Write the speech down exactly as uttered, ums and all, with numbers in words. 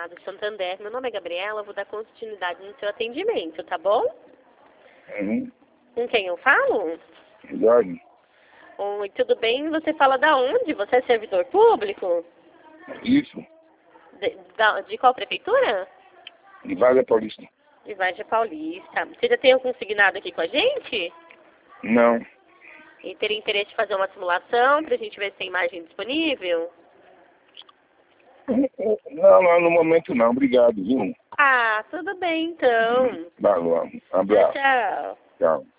Estado de Santander. Meu nome é Gabriela, vou dar continuidade no seu atendimento, tá bom? Uhum. Com quem eu falo? Jorge. Oi, tudo bem? Você fala da onde? Você é servidor público? Isso. De, da- de qual prefeitura? De Vaga Paulista. De Vargem Paulista. Você já tem algum signado aqui com a gente? Não. E teria interesse de fazer uma simulação pra gente ver se tem imagem disponível? Não, não, no momento não. Obrigado, viu? Ah, tudo bem então. Tá bom. Um Tchau, abraço. tchau. Tchau.